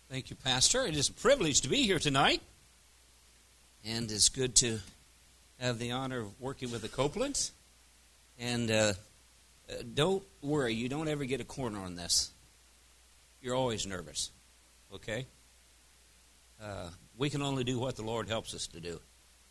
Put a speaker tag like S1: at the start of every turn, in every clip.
S1: Thank you, Pastor. It is a privilege to be here tonight. And it's good to have the honor of working with the Copelands. And don't worry, you don't ever get a corner on this. You're always nervous, okay? We can only do what the Lord helps us to do.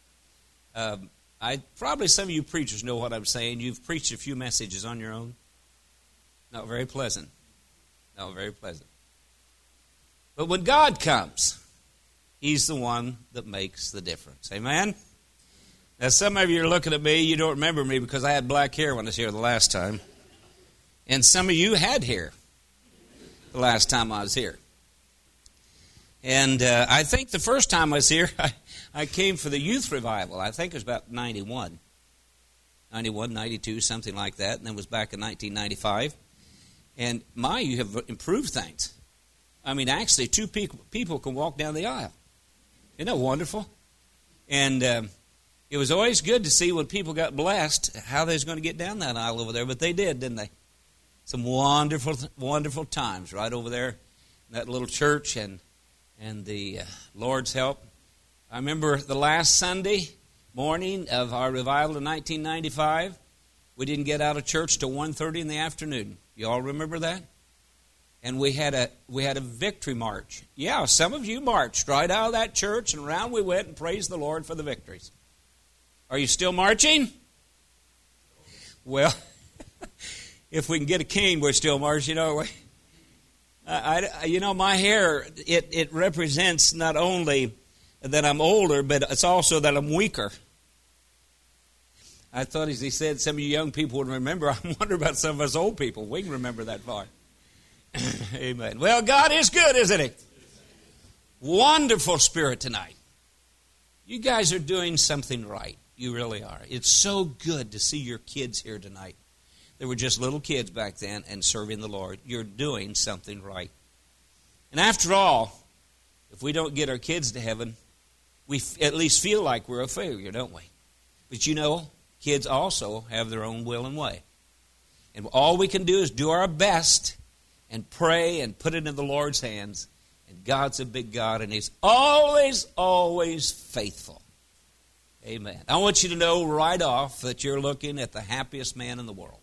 S1: Probably some of you preachers know what I'm saying. You've preached a few messages on your own. Not very pleasant. Not very pleasant. But when God comes, He's the one that makes the difference. Amen? Now, some of you are looking at me. You don't remember me because I had black hair when I was here the last time. And some of you had hair the last time I was here. And I think the first time I was here, I came for the youth revival. I think it was about 91, 92, something like that. And then was back in 1995. And you have improved things. I mean, actually, two people can walk down the aisle. Isn't that wonderful? And it was always good to see when people got blessed how they was going to get down that aisle over there. But they did, didn't they? Some wonderful, wonderful times right over there in that little church and the Lord's help. I remember the last Sunday morning of our revival in 1995. We didn't get out of church till 1:30 in the afternoon. You all remember that? And we had a victory march. Yeah, some of you marched right out of that church, and around we went and praised the Lord for the victories. Are you still marching? Well, if we can get a cane, we're still marching, aren't we? My hair, it represents not only that I'm older, but it's also that I'm weaker. I thought, as he said, some of you young people would remember. I wonder about some of us old people. We can remember that far. Amen. Well, God is good, isn't He? Wonderful spirit tonight. You guys are doing something right. You really are. It's so good to see your kids here tonight. They were just little kids back then and serving the Lord. You're doing something right. And after all, if we don't get our kids to heaven, we at least feel like we're a failure, don't we? But you know, kids also have their own will and way. And all we can do is do our best and pray and put it in the Lord's hands. And God's a big God, and He's always, always faithful. Amen. I want you to know right off that you're looking at the happiest man in the world.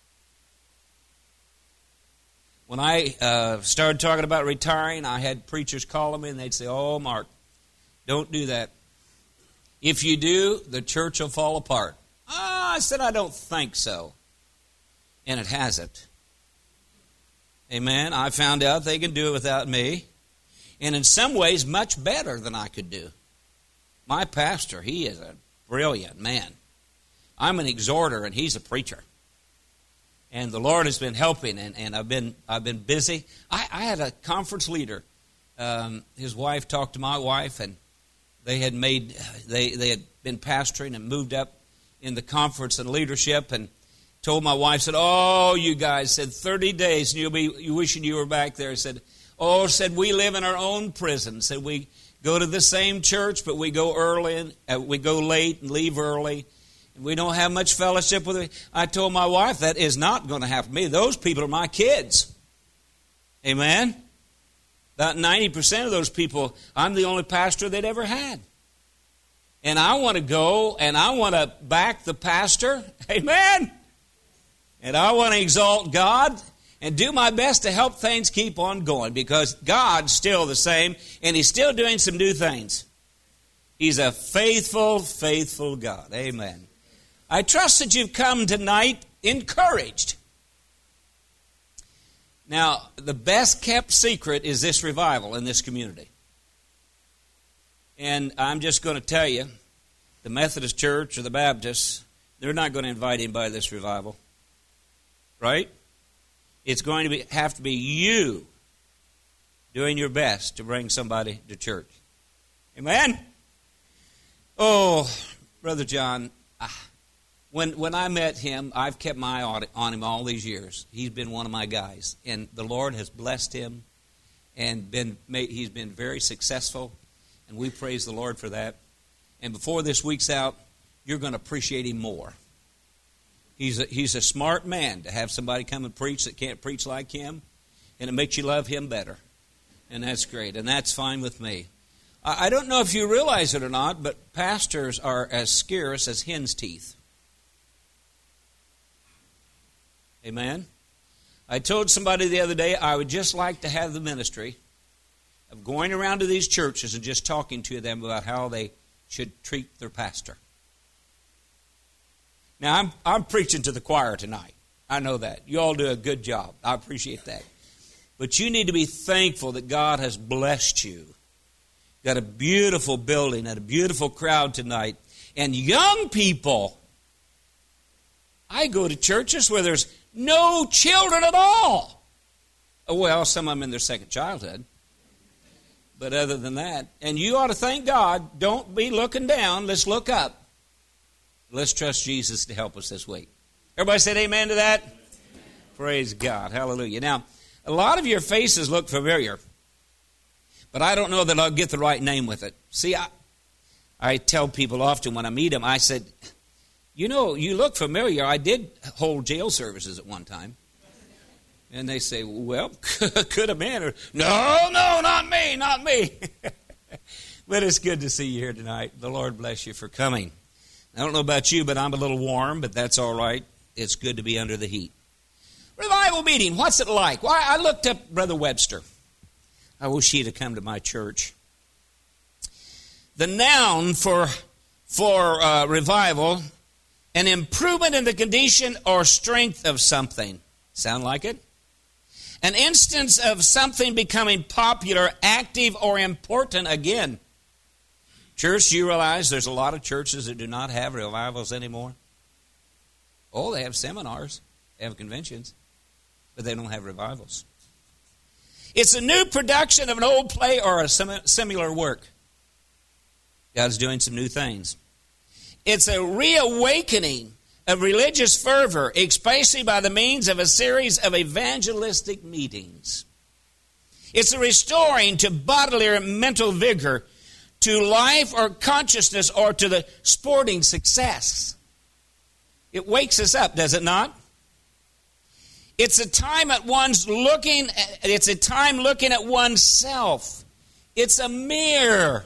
S1: When I started talking about retiring, I had preachers call me, and they'd say, "Oh, Mark, don't do that. If you do, the church will fall apart." I said, "I don't think so." And it hasn't. Amen. I found out they can do it without me. And in some ways, much better than I could do. My pastor, he is a brilliant man. I'm an exhorter, and he's a preacher. And the Lord has been helping, and I've been busy. I had a conference leader. His wife talked to my wife, and they had been pastoring and moved up in the conference and leadership, and told my wife, said, "Oh, you guys," said, 30 days, and you'll be wishing you were back there. Said, said, "We live in our own prison." Said, "We go to the same church, but we go early, and we go late and leave early. And we don't have much fellowship with it." I told my wife, that is not going to happen to me. Those people are my kids. Amen? About 90% of those people, I'm the only pastor they'd ever had. And I want to go, and I want to back the pastor. Amen? And I want to exalt God and do my best to help things keep on going, because God's still the same, and He's still doing some new things. He's a faithful, faithful God. Amen. I trust that you've come tonight encouraged. Now, the best kept secret is this revival in this community. And I'm just going to tell you, the Methodist Church or the Baptists, they're not going to invite anybody to this revival. Right? It's going to have to be you doing your best to bring somebody to church. Amen? Oh, Brother John, when I met him, I've kept my eye on him all these years. He's been one of my guys, and the Lord has blessed him, and he's been very successful, and we praise the Lord for that. And before this week's out, you're going to appreciate him more. He's a smart man to have somebody come and preach that can't preach like him, and it makes you love him better. And that's great, and that's fine with me. I don't know if you realize it or not, but pastors are as scarce as hen's teeth. Amen? I told somebody the other day I would just like to have the ministry of going around to these churches and just talking to them about how they should treat their pastor. Now, I'm preaching to the choir tonight. I know that. You all do a good job. I appreciate that. But you need to be thankful that God has blessed you. Got a beautiful building and a beautiful crowd tonight. And young people. I go to churches where there's no children at all. Well, some of them in their second childhood. But other than that, and you ought to thank God. Don't be looking down. Let's look up. Let's trust Jesus to help us this week. Everybody said amen to that? Amen. Praise God. Hallelujah. Now, a lot of your faces look familiar, but I don't know that I'll get the right name with it. See, I tell people often when I meet them, I said, you know, you look familiar. I did hold jail services at one time. And they say, well, could have been. Or, no, not me. But it's good to see you here tonight. The Lord bless you for coming. I don't know about you, but I'm a little warm, but that's all right. It's good to be under the heat. Revival meeting, what's it like? Well, I looked up Brother Webster. I wish he'd have come to my church. The noun for revival, an improvement in the condition or strength of something. Sound like it? An instance of something becoming popular, active, or important again. Church, you realize there's a lot of churches that do not have revivals anymore? Oh, they have seminars, they have conventions, but they don't have revivals. It's a new production of an old play or a similar work. God's doing some new things. It's a reawakening of religious fervor, especially by the means of a series of evangelistic meetings. It's a restoring to bodily or mental vigor, to life or consciousness, or to the sporting success. It wakes us up, does it not? It's a time it's a time looking at oneself. It's a mirror.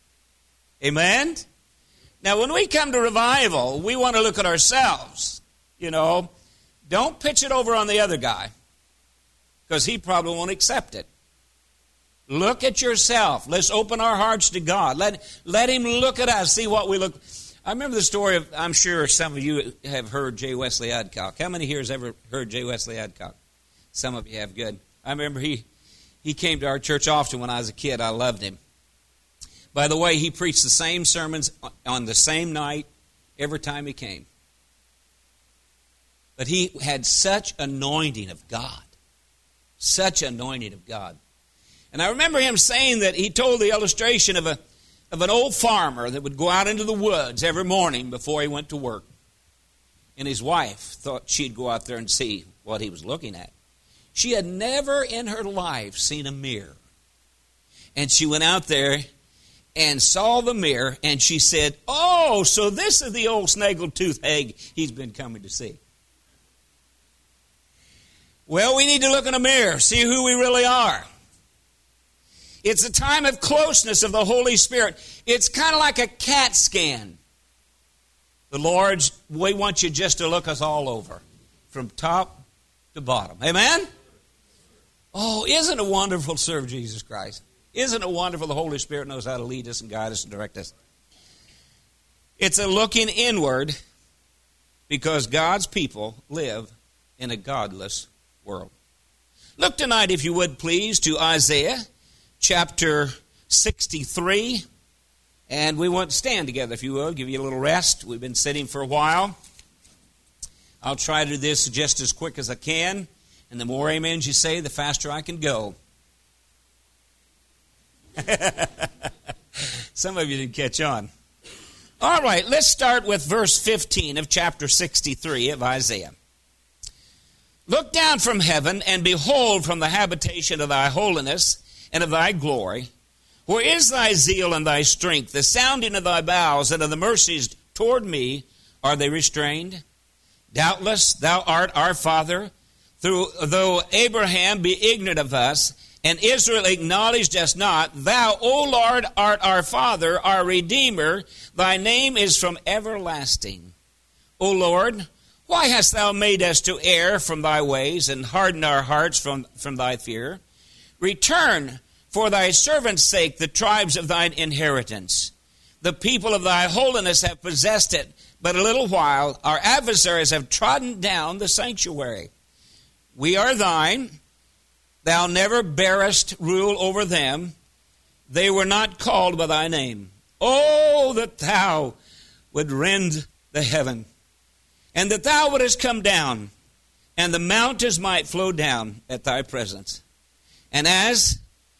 S1: Amen? Now, when we come to revival, we want to look at ourselves. You know, don't pitch it over on the other guy, because he probably won't accept it. Look at yourself. Let's open our hearts to God. Let Him look at us, see what we look. I remember the story of, I'm sure some of you have heard J. Wesley Adcock. How many here has ever heard J. Wesley Adcock? Some of you have, good. I remember he came to our church often when I was a kid. I loved him. By the way, he preached the same sermons on the same night every time he came. But he had such anointing of God. Such anointing of God. And I remember him saying that he told the illustration of an old farmer that would go out into the woods every morning before he went to work. And his wife thought she'd go out there and see what he was looking at. She had never in her life seen a mirror. And she went out there and saw the mirror, and she said, oh, so this is the old snaggletooth hag he's been coming to see. Well, we need to look in a mirror, see who we really are. It's a time of closeness of the Holy Spirit. It's kind of like a CAT scan. The Lord, we want you just to look us all over, from top to bottom. Amen? Oh, isn't it wonderful to serve Jesus Christ? Isn't it wonderful the Holy Spirit knows how to lead us and guide us and direct us? It's a looking inward, because God's people live in a godless world. Look tonight, if you would please, to Isaiah chapter 63. And we want to stand together, if you will, give you a little rest. We've been sitting for a while. I'll try to do this just as quick as I can. And the more amens you say, the faster I can go. Some of you didn't catch on. All right, let's start with verse 15 of chapter 63 of Isaiah. Look down from heaven and behold from the habitation of thy holiness and of thy glory. Where is thy zeal and thy strength? The sounding of thy bowels and of the mercies toward me, are they restrained? Doubtless thou art our father, though Abraham be ignorant of us, And Israel acknowledged us not. Thou, O Lord, art our Father, our Redeemer. Thy name is from everlasting. O Lord, why hast thou made us to err from thy ways, and hardened our hearts from thy fear? Return, for thy servant's sake, the tribes of thine inheritance. The people of thy holiness have possessed it but a little while. Our adversaries have trodden down the sanctuary. We are thine. Thou never bearest rule over them. They were not called by thy name. Oh, that thou would rend the heaven, and that thou wouldest come down, and the mountains might flow down at thy presence. And as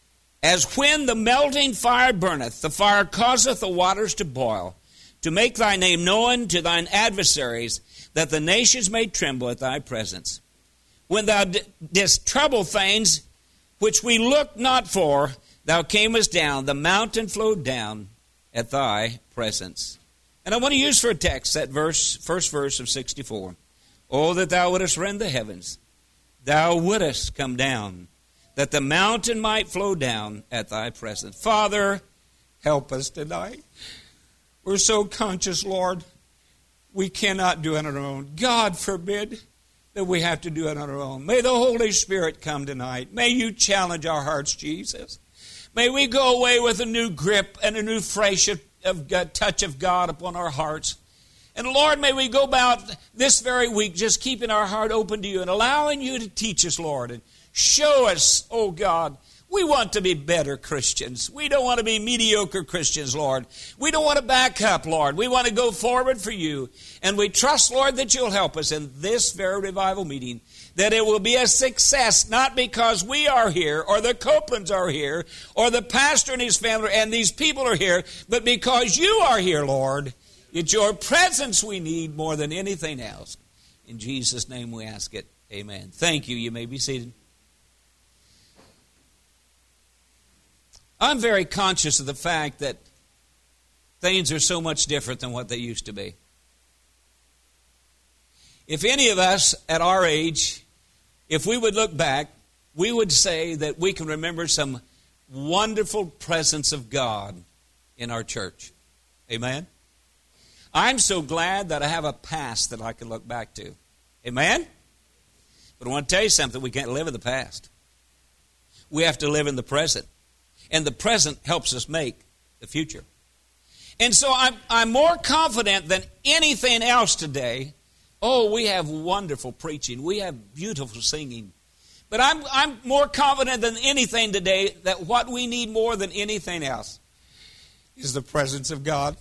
S1: when the melting fire burneth, the fire causeth the waters to boil, to make thy name known to thine adversaries, that the nations may tremble at thy presence. When thou didst trouble things which we looked not for, thou camest down, the mountain flowed down at thy presence. And I want to use for a text that first verse of 64. Oh, that thou wouldest rend the heavens, thou wouldest come down, that the mountain might flow down at thy presence. Father, help us tonight. We're so conscious, Lord, we cannot do it on our own. God forbid that we have to do it on our own. May the Holy Spirit come tonight. May you challenge our hearts, Jesus. May we go away with a new grip and a new fresh touch of God upon our hearts. And Lord, may we go about this very week just keeping our heart open to you and allowing you to teach us, Lord, and show us, oh God. We want to be better Christians. We don't want to be mediocre Christians, Lord. We don't want to back up, Lord. We want to go forward for you. And we trust, Lord, that you'll help us in this very revival meeting, that it will be a success, not because we are here, or the Copelands are here, or the pastor and his family and these people are here, but because you are here, Lord. It's your presence we need more than anything else. In Jesus' name we ask it. Amen. Thank you. You may be seated. I'm very conscious of the fact that things are so much different than what they used to be. If any of us at our age, if we would look back, we would say that we can remember some wonderful presence of God in our church. Amen? I'm so glad that I have a past that I can look back to. Amen? But I want to tell you something, we can't live in the past. We have to live in the present. And the present helps us make the future. And so I'm more confident than anything else today. Oh, we have wonderful preaching. We have beautiful singing. But I'm more confident than anything today that what we need more than anything else is the presence of God.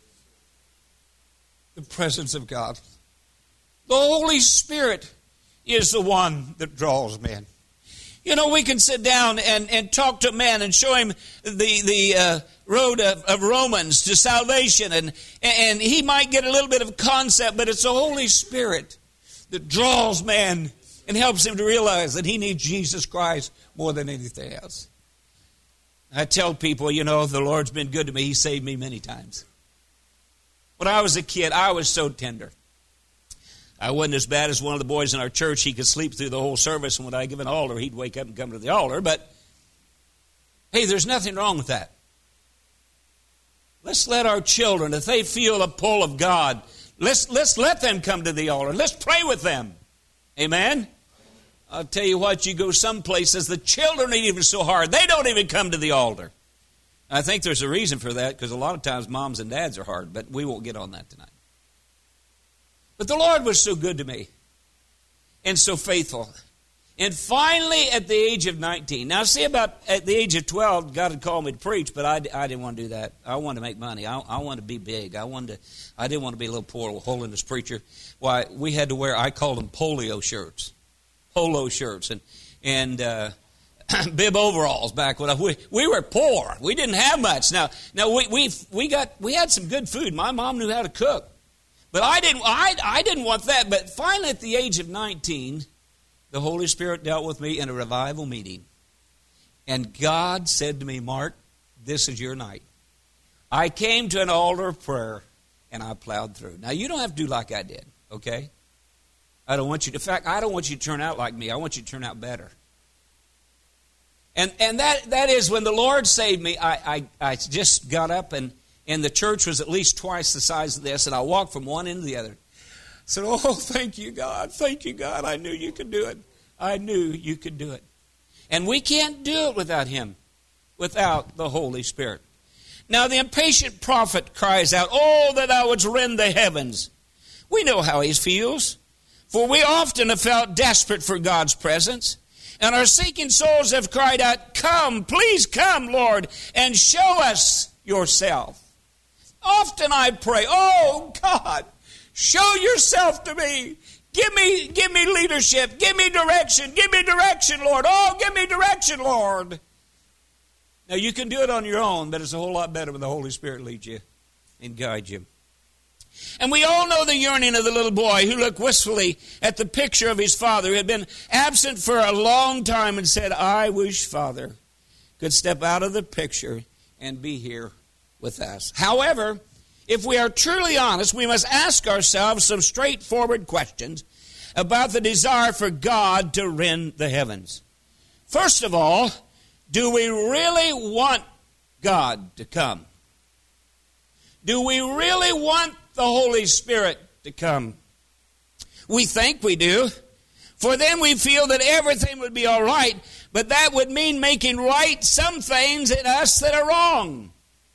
S1: The presence of God. The Holy Spirit is the one that draws men. You know, we can sit down and talk to a man and show him the road of Romans to salvation, and he might get a little bit of concept, but it's the Holy Spirit that draws man and helps him to realize that he needs Jesus Christ more than anything else. I tell people, you know, the Lord's been good to me. He saved me many times. When I was a kid, I was so tender. I wasn't as bad as one of the boys in our church. He could sleep through the whole service, and when I give an altar, he'd wake up and come to the altar. But, hey, there's nothing wrong with that. Let's let our children, if they feel a pull of God, let's let them come to the altar. Let's pray with them. Amen? I'll tell you what, you go some places, the children ain't even so hard. They don't even come to the altar. I think there's a reason for that, because a lot of times moms and dads are hard, but we won't get on that tonight. But the Lord was so good to me and so faithful. And finally, at the age of 19, now see, about at the age of 12, God had called me to preach, but I didn't want to do that. I wanted to make money. I wanted to be big. I didn't want to be a little poor holiness preacher. Why, we had to wear, I called them polo shirts, and bib overalls back when we were poor. We didn't have much. Now we had some good food. My mom knew how to cook. But I didn't want that. But finally, at the age of 19, the Holy Spirit dealt with me in a revival meeting. And God said to me, Mark, this is your night. I came to an altar of prayer, and I plowed through. Now, you don't have to do like I did, okay? I don't want you to turn out like me. I want you to turn out better. And that is when the Lord saved me, I just got up and the church was at least twice the size of this, and I walked from one end to the other. I said, oh, thank you, God. Thank you, God. I knew you could do it. I knew you could do it. And we can't do it without Him, without the Holy Spirit. Now the impatient prophet cries out, oh, that thou wouldst rend the heavens. We know how he feels, for we often have felt desperate for God's presence. And our seeking souls have cried out, come, please come, Lord, and show us yourself. Often I pray, oh, God, show yourself to me. Give me leadership. Give me direction. Give me direction, Lord. Oh, give me direction, Lord. Now, you can do it on your own, but it's a whole lot better when the Holy Spirit leads you and guides you. And we all know the yearning of the little boy who looked wistfully at the picture of his father who had been absent for a long time and said, I wish Father could step out of the picture and be here with us. However, if we are truly honest, we must ask ourselves some straightforward questions about the desire for God to rend the heavens. First of all, do we really want God to come? Do we really want the Holy Spirit to come? We think we do, for then we feel that everything would be all right, but that would mean making right some things in us that are wrong.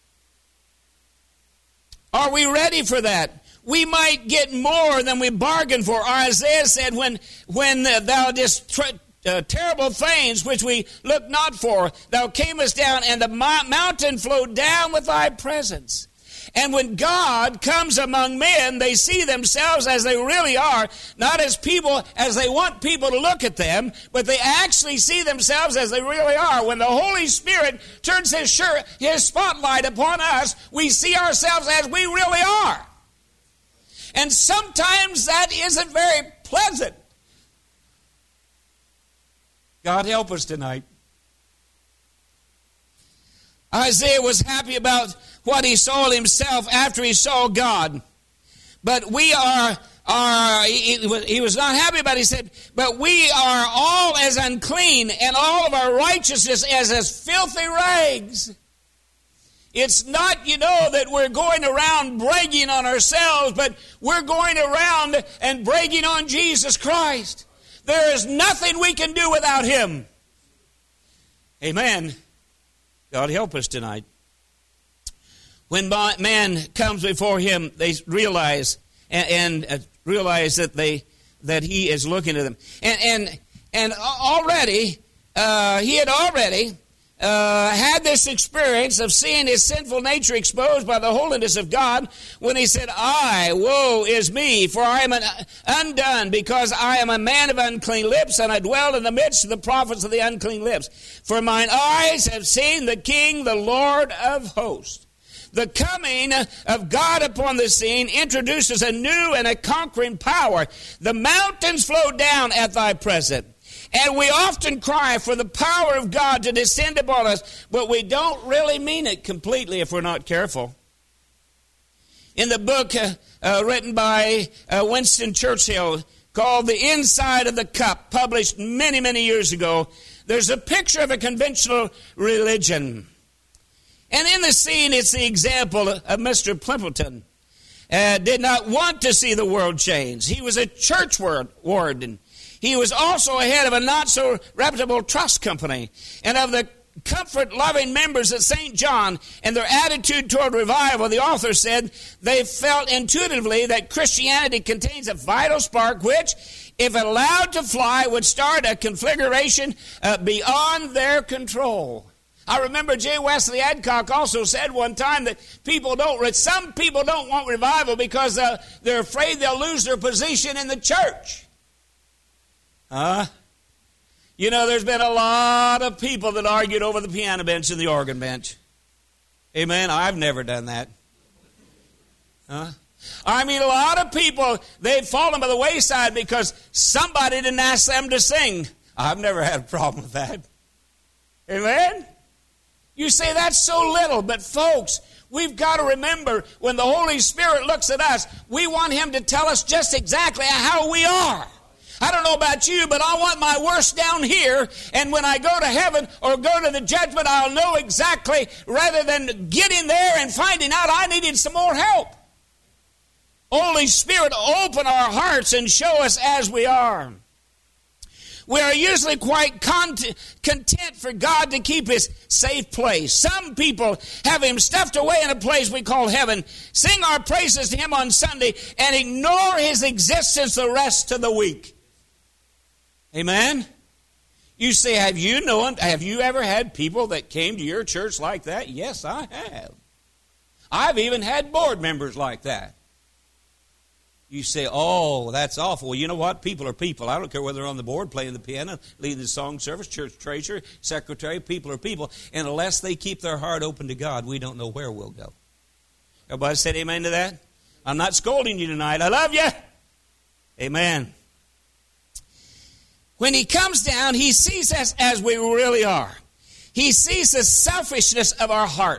S1: Are we ready for that? We might get more than we bargained for. Isaiah said, when thou didst terrible things which we looked not for, thou camest down, and the mountain flowed down with thy presence. And when God comes among men, they see themselves as they really are, not as people, as they want people to look at them, but they actually see themselves as they really are. When the Holy Spirit turns His spotlight upon us, we see ourselves as we really are. And sometimes that isn't very pleasant. God help us tonight. Isaiah was happy about what he saw himself after he saw God. But he was not happy about it. He said, but we are all as unclean, and all of our righteousness as filthy rags. It's not, that we're going around bragging on ourselves, but we're going around and bragging on Jesus Christ. There is nothing we can do without Him. Amen. God help us tonight. When man comes before Him, they realize realize that He is looking at them, and already he had already had this experience of seeing his sinful nature exposed by the holiness of God when he said, woe is me, for I am undone, because I am a man of unclean lips, and I dwell in the midst of the prophets of the unclean lips. For mine eyes have seen the King, the Lord of hosts. The coming of God upon the scene introduces a new and a conquering power. The mountains flow down at thy presence. And we often cry for the power of God to descend upon us, but we don't really mean it completely if we're not careful. In the book written by Winston Churchill called The Inside of the Cup, published many, many years ago, there's a picture of a conventional religion. And in the scene, it's the example of Mr. Plimpleton. Did not want to see the world change. He was a church warden. He was also a head of a not-so-reputable trust company, and of the comfort-loving members at St. John and their attitude toward revival, the author said they felt intuitively that Christianity contains a vital spark which, if allowed to fly, would start a conflagration beyond their control. I remember J. Wesley Adcock also said one time that some people don't want revival because they're afraid they'll lose their position in the church. There's been a lot of people that argued over the piano bench and the organ bench. Amen. I've never done that. A lot of people, they've fallen by the wayside because somebody didn't ask them to sing. I've never had a problem with that. Amen. You say that's so little, but folks, we've got to remember when the Holy Spirit looks at us, we want Him to tell us just exactly how we are. I don't know about you, but I want my worst down here, and when I go to heaven or go to the judgment, I'll know exactly, rather than getting there and finding out I needed some more help. Holy Spirit, open our hearts and show us as we are. We are usually quite content for God to keep His safe place. Some people have Him stuffed away in a place we call heaven, sing our praises to Him on Sunday, and ignore His existence the rest of the week. Amen? You say, have you ever had people that came to your church like that? Yes, I have. I've even had board members like that. You say, oh, that's awful. Well, you know what? People are people. I don't care whether they're on the board, playing the piano, leading the song service, church treasurer, secretary. People are people. And unless they keep their heart open to God, we don't know where we'll go. Everybody said amen to that? I'm not scolding you tonight. I love you. Amen. When He comes down, He sees us as we really are. He sees the selfishness of our heart.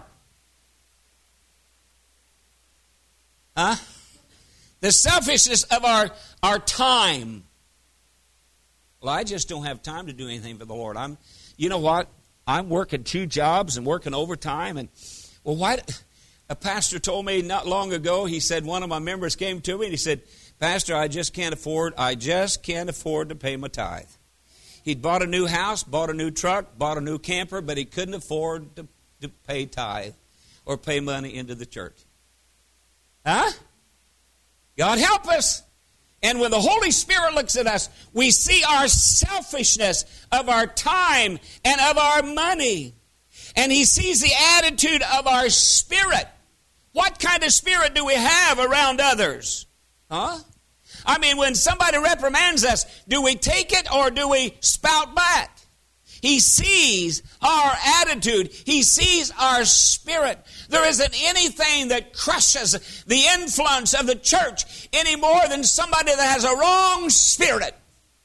S1: Huh? The selfishness of our time. Well, I just don't have time to do anything for the Lord. You know what? I'm working 2 jobs and working overtime. And well, why? A pastor told me not long ago. He said, one of my members came to me and he said, Pastor, I just can't afford to pay my tithe. He'd bought a new house, bought a new truck, bought a new camper, but he couldn't afford to pay tithe or pay money into the church. Huh? God help us. And when the Holy Spirit looks at us, we see our selfishness of our time and of our money. And He sees the attitude of our spirit. What kind of spirit do we have around others? Huh? I mean, when somebody reprimands us, do we take it or do we spout back? He sees our attitude. He sees our spirit. There isn't anything that crushes the influence of the church any more than somebody that has a wrong spirit.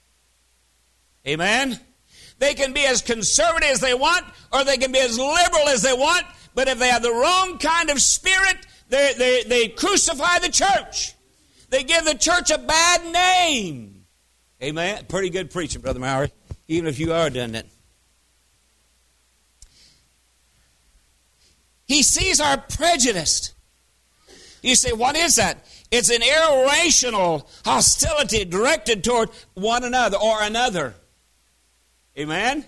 S1: Amen? They can be as conservative as they want, or they can be as liberal as they want, but if they have the wrong kind of spirit, they crucify the church. They give the church a bad name. Amen? Pretty good preaching, Brother Mowry, even if you are doing it. He sees our prejudice. You say, what is that? It's an irrational hostility directed toward one another or another. Amen?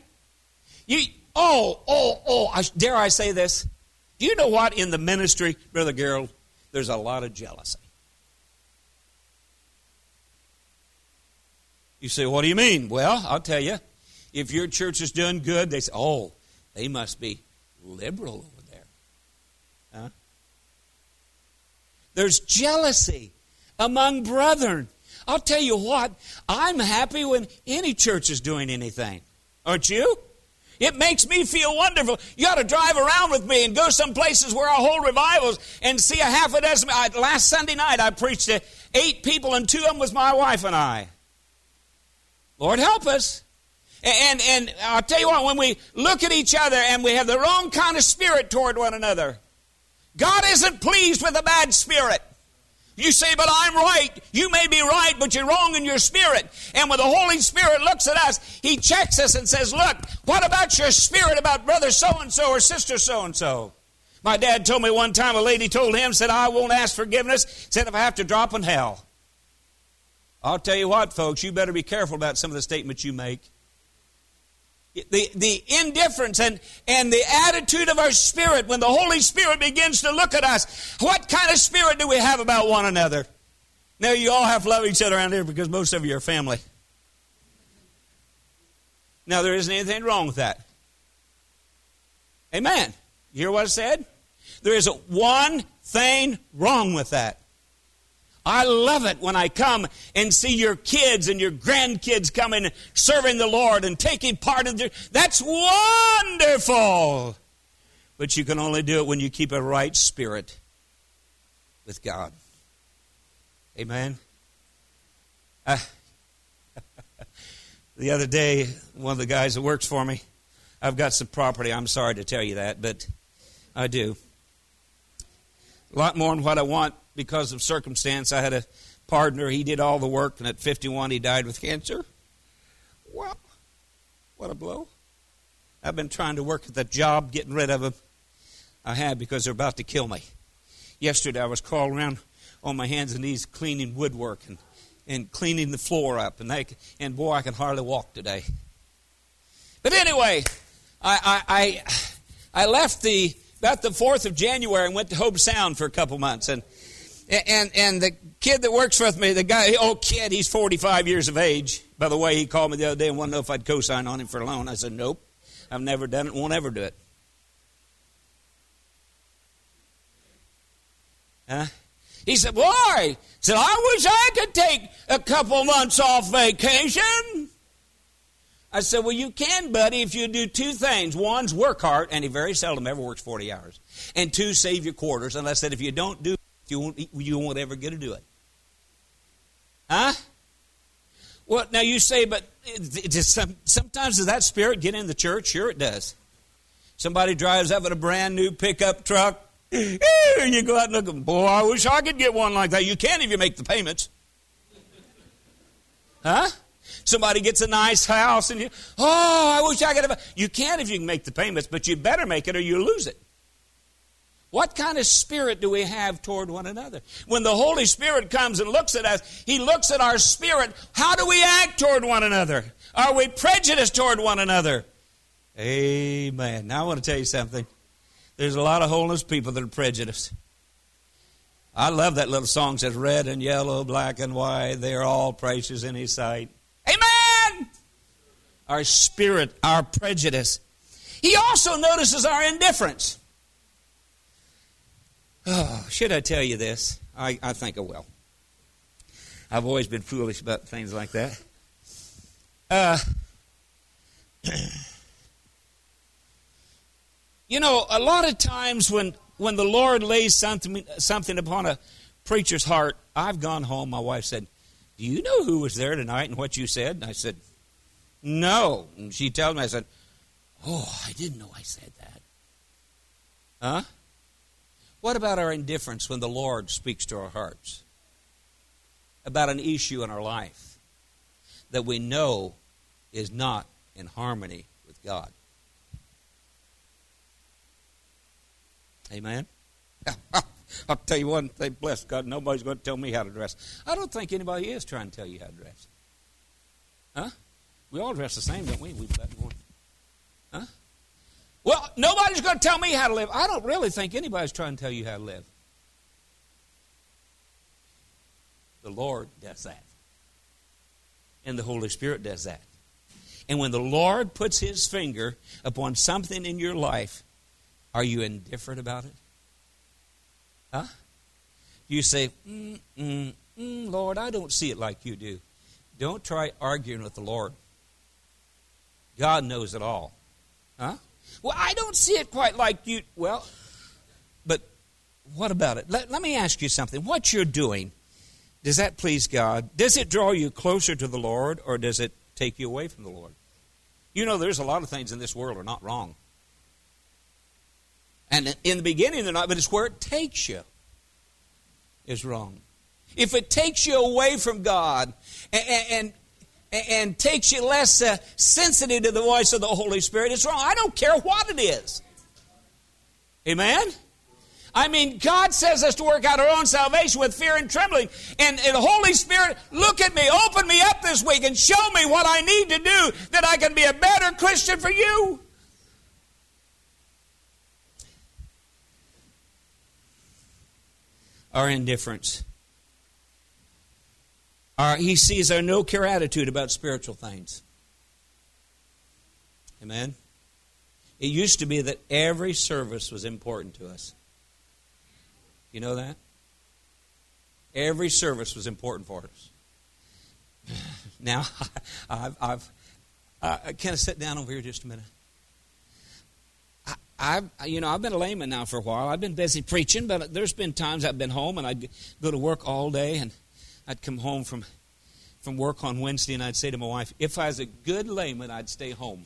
S1: Dare I say this? Do you know what? In the ministry, Brother Gerald, there's a lot of jealousy. You say, what do you mean? Well, I'll tell you. If your church is doing good, they say, oh, they must be liberal over there. Huh? There's jealousy among brethren. I'll tell you what, I'm happy when any church is doing anything. Aren't you? It makes me feel wonderful. You ought to drive around with me and go some places where I hold revivals and see a half a dozen. Last Sunday night I preached to 8 people and 2 of them was my wife and I. Lord help us. And I'll tell you what, when we look at each other and we have the wrong kind of spirit toward one another, God isn't pleased with a bad spirit. You say, but I'm right. You may be right, but you're wrong in your spirit. And when the Holy Spirit looks at us, He checks us and says, look, what about your spirit about brother so-and-so or sister so-and-so? My dad told me one time, a lady told him, said, I won't ask forgiveness, said if I have to drop in hell. I'll tell you what, folks, you better be careful about some of the statements you make. The indifference and the attitude of our spirit, when the Holy Spirit begins to look at us, what kind of spirit do we have about one another? Now, you all have to love each other around here because most of you are family. Now, there isn't anything wrong with that. Amen. You hear what I said? There isn't one thing wrong with that. I love it when I come and see your kids and your grandkids coming and serving the Lord and taking part in that's wonderful. But you can only do it when you keep a right spirit with God. Amen. The other day, one of the guys that works for me, I've got some property. I'm sorry to tell you that, but I do. A lot more than what I want. Because of circumstance, I had to partner, he did all the work, and at 51 he died with cancer. Well, what a blow. I've been trying to work at that job, getting rid of him. I have, because they're about to kill me. Yesterday I was crawling around on my hands and knees cleaning woodwork and cleaning the floor up. And boy, I can hardly walk today. But anyway, I left about the 4th of January and went to Hobe Sound for a couple months. And the kid that works with me, the guy, kid, he's 45 years of age. By the way, he called me the other day and wanted to know if I'd co-sign on him for a loan. I said, nope, I've never done it, won't ever do it. Huh? He said, boy, I wish I could take a couple months off vacation. I said, well, you can, buddy, if you do two things. One's work hard, and he very seldom ever works 40 hours. And two, save your quarters. And I said, if you don't do it, you won't ever get to do it. Huh? Well, now you say, but sometimes does that spirit get in the church? Sure it does. Somebody drives up in a brand new pickup truck. You go out and look, boy, I wish I could get one like that. You can if you make the payments. Huh? Somebody gets a nice house and I wish I could have. You can if you can make the payments, but you better make it or you lose it. What kind of spirit do we have toward one another? When the Holy Spirit comes and looks at us, He looks at our spirit. How do we act toward one another? Are we prejudiced toward one another? Amen. Now I want to tell you something. There's a lot of holiness people that are prejudiced. I love that little song that says, red and yellow, black and white, they're all precious in His sight. Amen! Our spirit, our prejudice. He also notices our indifference. Oh, should I tell you this? I think I will. I've always been foolish about things like that. You know, a lot of times when the Lord lays something upon a preacher's heart, I've gone home, my wife said, do you know who was there tonight and what you said? And I said, no. And she told me, I said, I didn't know I said that. Huh? What about our indifference when the Lord speaks to our hearts? About an issue in our life that we know is not in harmony with God. Amen? I'll tell you one thing, bless God, nobody's going to tell me how to dress. I don't think anybody is trying to tell you how to dress. Huh? We all dress the same, don't we? We button one. Huh? Well, nobody's going to tell me how to live. I don't really think anybody's trying to tell you how to live. The Lord does that. And the Holy Spirit does that. And when the Lord puts His finger upon something in your life, are you indifferent about it? Huh? You say, Lord, I don't see it like you do. Don't try arguing with the Lord. God knows it all. Huh? Well, I don't see it quite like you. Well, but what about it? Let me ask you something. What you're doing, does that please God? Does it draw you closer to the Lord, or does it take you away from the Lord? You know, there's a lot of things in this world are not wrong. And in the beginning they're not, but it's where it takes you is wrong. If it takes you away from God and takes you less sensitive to the voice of the Holy Spirit, it's wrong. I don't care what it is. Amen? I mean, God says us to work out our own salvation with fear and trembling. And the Holy Spirit, look at me, open me up this week and show me what I need to do that I can be a better Christian for you. Our indifference. He sees our no-care attitude about spiritual things. Amen? It used to be that every service was important to us. You know that? Every service was important for us. Now, can I sit down over here just a minute? I've been a layman now for a while. I've been busy preaching, but there's been times I've been home and I'd go to work all day, and I'd come home from work on Wednesday, and I'd say to my wife, if I was a good layman, I'd stay home.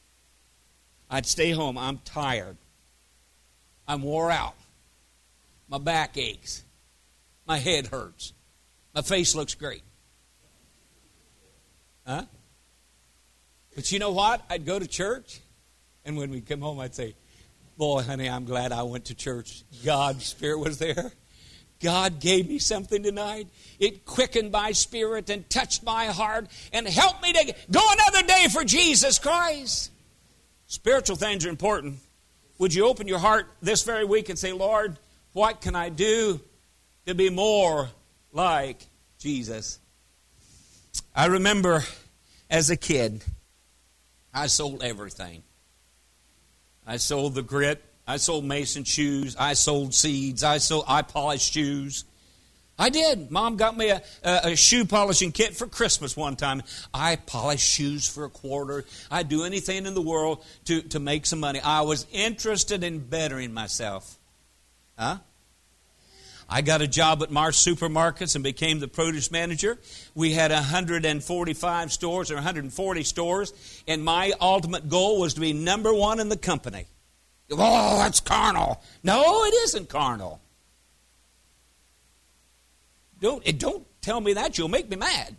S1: I'd stay home. I'm tired. I'm wore out. My back aches. My head hurts. My face looks great. Huh? But you know what? I'd go to church, and when we'd come home, I'd say, boy, honey, I'm glad I went to church. God's Spirit was there. God gave me something tonight. It quickened my spirit and touched my heart and helped me to go another day for Jesus Christ. Spiritual things are important. Would you open your heart this very week and say, Lord, what can I do to be more like Jesus? I remember as a kid, I sold everything. I sold the grit. I sold mason shoes. I sold seeds. I polished shoes. I did. Mom got me a shoe polishing kit for Christmas one time. I polished shoes for $1. I'd do anything in the world to make some money. I was interested in bettering myself. Huh? I got a job at Mars Supermarkets and became the produce manager. We had 145 stores or 140 stores, and my ultimate goal was to be number one in the company. Oh, that's carnal. No, it isn't carnal. Don't tell me that. You'll make me mad.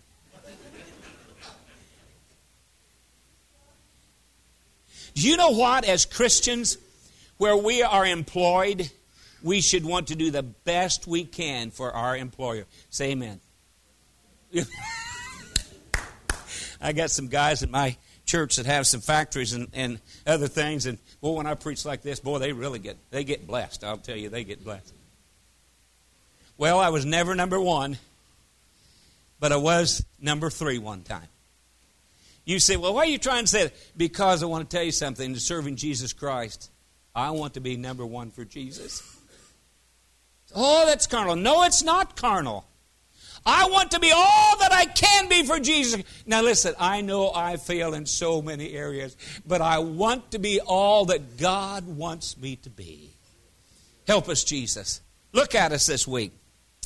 S1: Do you know what? As Christians, where we are employed, we should want to do the best we can for our employer. Say amen. I got some guys in my church that have some factories and other things, and boy, when I preach like this, boy, they get blessed. I'll tell you, they get blessed. Well, I was never number one, but I was number 3 one time. You say, well, why are you trying to say that? Because I want to tell you something. To serving Jesus Christ, I want to be number 1 for Jesus. Oh, that's carnal. No, it's not carnal. I want to be all that I can be for Jesus. Now listen, I know I fail in so many areas, but I want to be all that God wants me to be. Help us, Jesus. Look at us this week.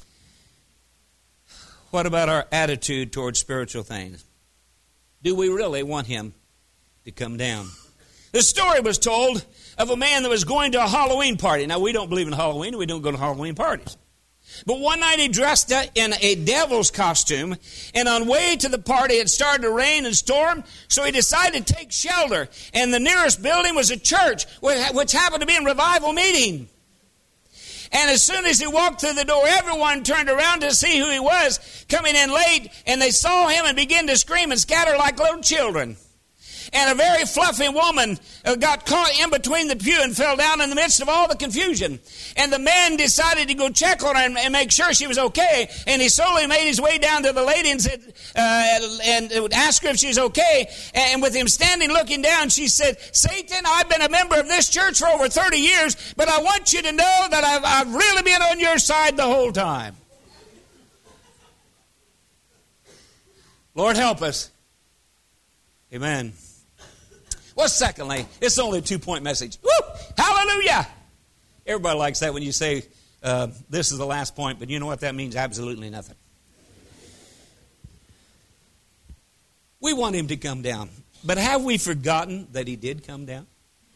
S1: What about our attitude towards spiritual things? Do we really want Him to come down? The story was told of a man that was going to a Halloween party. Now, we don't believe in Halloween. We don't go to Halloween parties. But one night he dressed in a devil's costume, and on way to the party it started to rain and storm, so he decided to take shelter. And the nearest building was a church, which happened to be in revival meeting. And as soon as he walked through the door, everyone turned around to see who he was coming in late, and they saw him and began to scream and scatter like little children. And a very fluffy woman got caught in between the pew and fell down in the midst of all the confusion. And the man decided to go check on her and make sure she was okay. And he slowly made his way down to the lady and said, and asked her if she was okay. And with him standing looking down, she said, Satan, I've been a member of this church for over 30 years, but I want you to know that I've really been on your side the whole time. Lord, help us. Amen. Well, secondly, it's only a 2-point message. Woo! Hallelujah! Everybody likes that when you say, this is the last point, but you know what that means? Absolutely nothing. We want Him to come down. But have we forgotten that He did come down?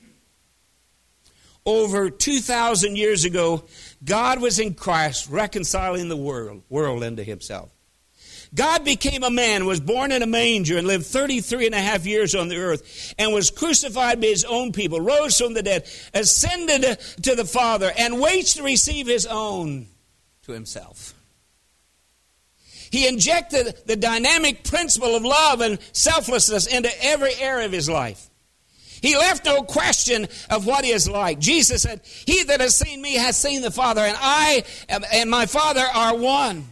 S1: Over 2,000 years ago, God was in Christ reconciling the world unto Himself. God became a man, was born in a manger, and lived 33 and a half years on the earth, and was crucified by His own people, rose from the dead, ascended to the Father, and waits to receive His own to Himself. He injected the dynamic principle of love and selflessness into every area of His life. He left no question of what He is like. Jesus said, He that has seen me has seen the Father, and I and my Father are one.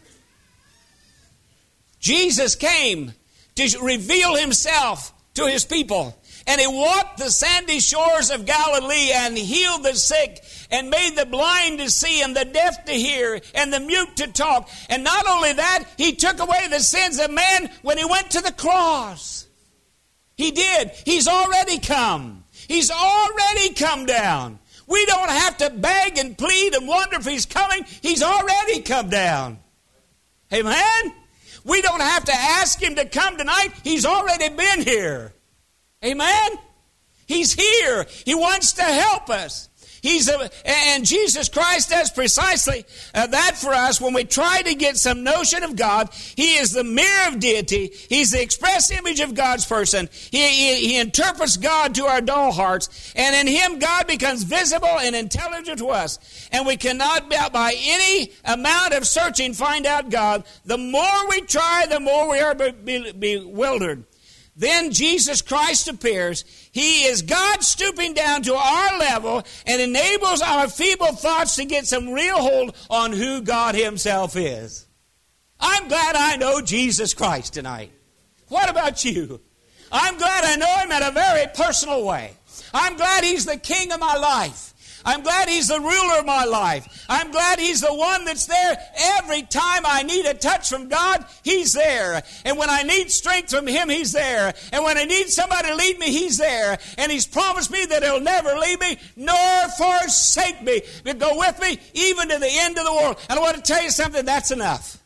S1: Jesus came to reveal Himself to His people. And He walked the sandy shores of Galilee and healed the sick and made the blind to see and the deaf to hear and the mute to talk. And not only that, He took away the sins of man when He went to the cross. He did. He's already come. He's already come down. We don't have to beg and plead and wonder if He's coming. He's already come down. Amen? We don't have to ask Him to come tonight. He's already been here. Amen? He's here. He wants to help us. And Jesus Christ does precisely that for us when we try to get some notion of God. He is the mirror of deity. He's the express image of God's person. He interprets God to our dull hearts. And in Him, God becomes visible and intelligent to us. And we cannot, by any amount of searching, find out God. The more we try, the more we are bewildered. Then Jesus Christ appears. He is God stooping down to our level and enables our feeble thoughts to get some real hold on who God Himself is. I'm glad I know Jesus Christ tonight. What about you? I'm glad I know Him in a very personal way. I'm glad He's the King of my life. I'm glad He's the ruler of my life. I'm glad He's the one that's there every time I need a touch from God. He's there. And when I need strength from Him, He's there. And when I need somebody to lead me, He's there. And He's promised me that He'll never leave me nor forsake me, but go with me even to the end of the world. And I want to tell you something, that's enough.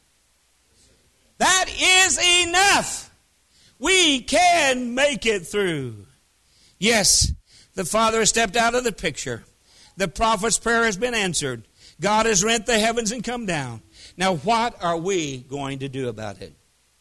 S1: That is enough. We can make it through. Yes, the Father has stepped out of the picture. The prophet's prayer has been answered. God has rent the heavens and come down. Now, what are we going to do about it?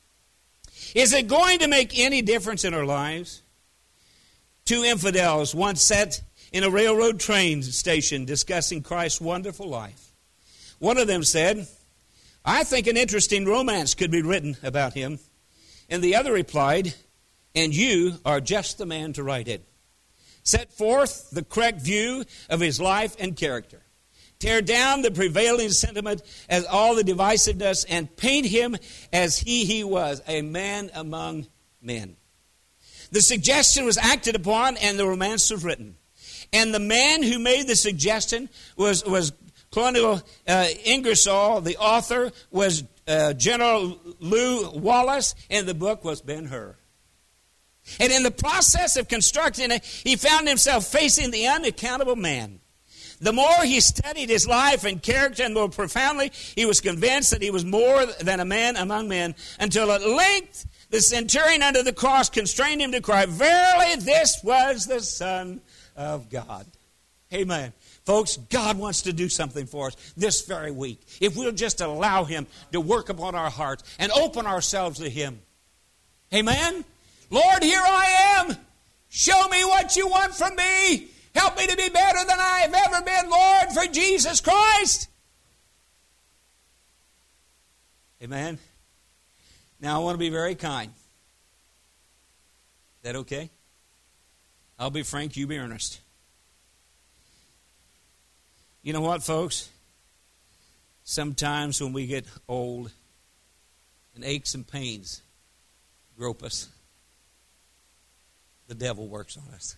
S1: Is it going to make any difference in our lives? Two infidels once sat in a railroad train station discussing Christ's wonderful life. One of them said, "I think an interesting romance could be written about Him." And the other replied, "And you are just the man to write it. Set forth the correct view of His life and character. Tear down the prevailing sentiment as all the divisiveness and paint Him as He was, a man among men." The suggestion was acted upon and the romance was written. And the man who made the suggestion was Colonel Ingersoll. The author was General Lew Wallace, and the book was Ben-Hur. And in the process of constructing it, he found himself facing the unaccountable man. The more he studied his life and character, and more profoundly, he was convinced that he was more than a man among men, until at length the centurion under the cross constrained him to cry, "Verily, this was the Son of God." Amen. Folks, God wants to do something for us this very week, if we'll just allow Him to work upon our hearts and open ourselves to Him. Amen? Lord, here I am. Show me what you want from me. Help me to be better than I have ever been, Lord, for Jesus Christ. Amen. Now, I want to be very kind. Is that okay? I'll be frank, you be earnest. You know what, folks? Sometimes when we get old and aches and pains grope us, the devil works on us.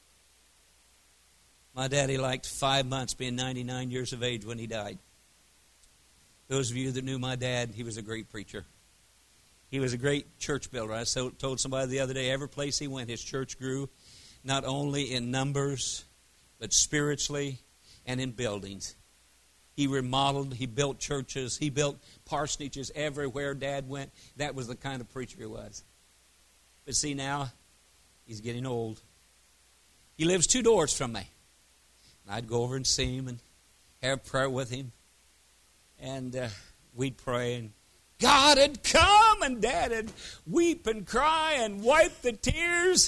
S1: My daddy liked 5 months, being 99 years of age when he died. Those of you that knew my dad, he was a great preacher. He was a great church builder. I told somebody the other day, every place he went, his church grew, not only in numbers, but spiritually and in buildings. He remodeled, he built churches, he built parsonages everywhere Dad went. That was the kind of preacher he was. But see now, he's getting old. He lives 2 doors from me. And I'd go over and see him and have prayer with him. And we'd pray, and God had come, and Dad would weep and cry and wipe the tears.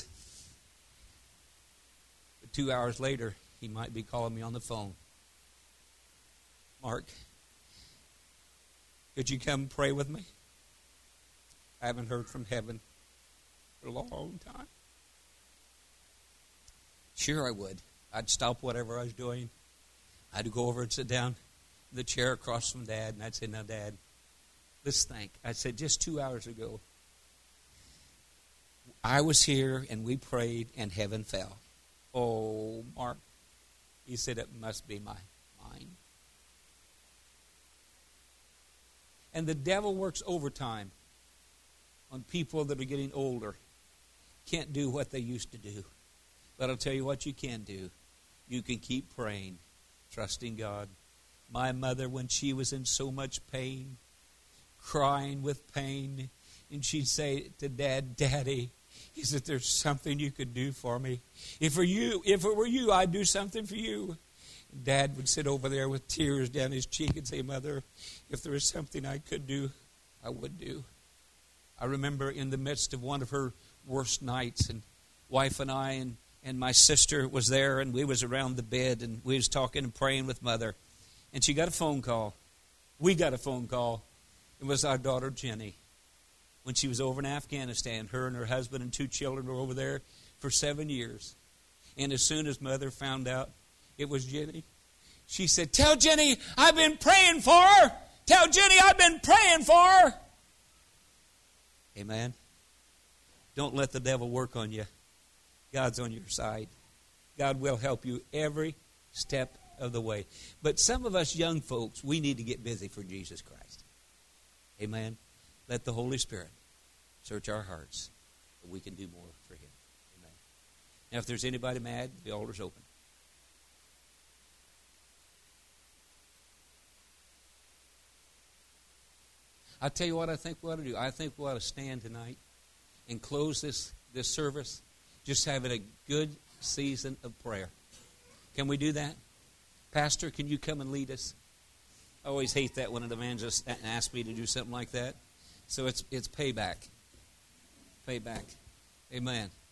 S1: But 2 hours later, he might be calling me on the phone. "Mark, could you come pray with me? I haven't heard from heaven for a long time." Sure I would. I'd stop whatever I was doing. I'd go over and sit down in the chair across from Dad, and I'd say, "Now, Dad, let's think." I said, just 2 hours ago, I was here, and we prayed, and heaven fell. "Oh, Mark," he said, "it must be my mind." And the devil works overtime on people that are getting older. Can't do what they used to do. But I'll tell you what you can do. You can keep praying, trusting God. My mother, when she was in so much pain, crying with pain, and she'd say to Dad, "Daddy, is it there's something you could do for me? If it were you, I'd do something for you." Dad would sit over there with tears down his cheek and say, Mother, if there was something I could do, I would do. I remember in the midst of one of her worst nights, and wife and I and my sister was there, and we was around the bed, and we was talking and praying with Mother. And she got a phone call. We got a phone call. It was our daughter Jenny. When she was over in Afghanistan, her and her husband and 2 children were over there for 7 years. And as soon as Mother found out it was Jenny, she said, tell Jenny I've been praying for her. Tell Jenny I've been praying for her. Amen. Don't let the devil work on you. God's on your side. God will help you every step of the way. But some of us young folks, we need to get busy for Jesus Christ. Amen. Let the Holy Spirit search our hearts so we can do more for Him. Amen. Now, if there's anybody mad, the altar's open. I'll tell you what I think we ought to do. I think we ought to stand tonight and close this service just having a good season of prayer. Can we do that? Pastor, can you come and lead us? I always hate that when an evangelist asks me to do something like that. So it's payback. Payback. Amen.